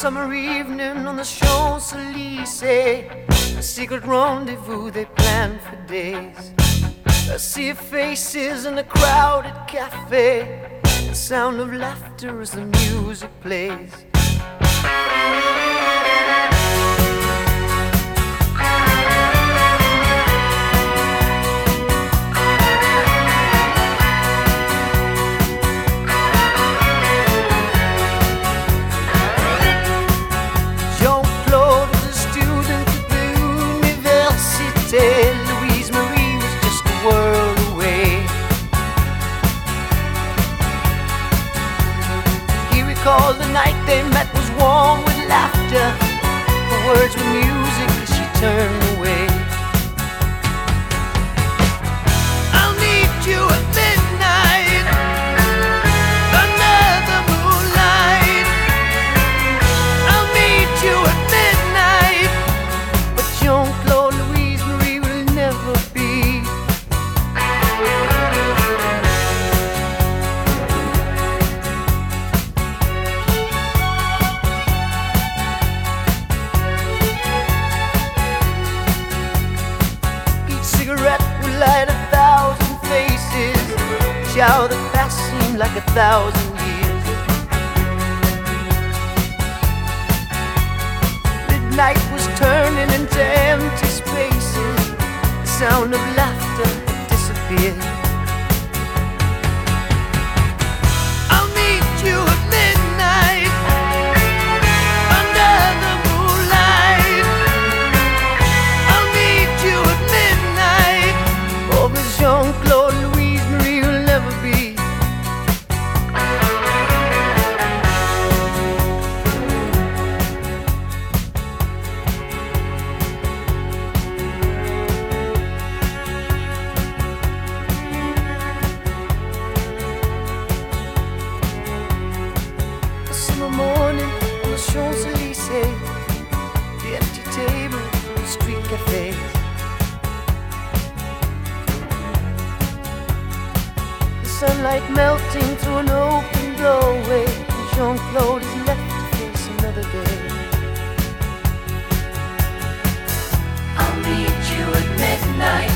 summer evening on the Champs-Élysées, a secret rendezvous they planned for days. A sea of faces in a crowded cafe, the sound of laughter as the music plays. Louise Marie was just a world away. He recalled the night they met was warm with laughter. The words were music as she turned away. I'll meet you at midnight under the moonlight. I'll meet you at midnight. But Jean-Claude never be. Each cigarette will light 1,000 faces, each hour that passed seemed like 1,000 years. Midnight was turning into empty spaces. The sound of laughter had disappeared. I'll meet you at midnight under the moonlight. I'll meet you at midnight. Oh, but Jean-Claude Louise Marie will never be. Morning on the Champs-Élysées, the empty table, the street cafes. The sunlight melting through an open doorway, and Jean-Claude is left to face another day. I'll meet you at midnight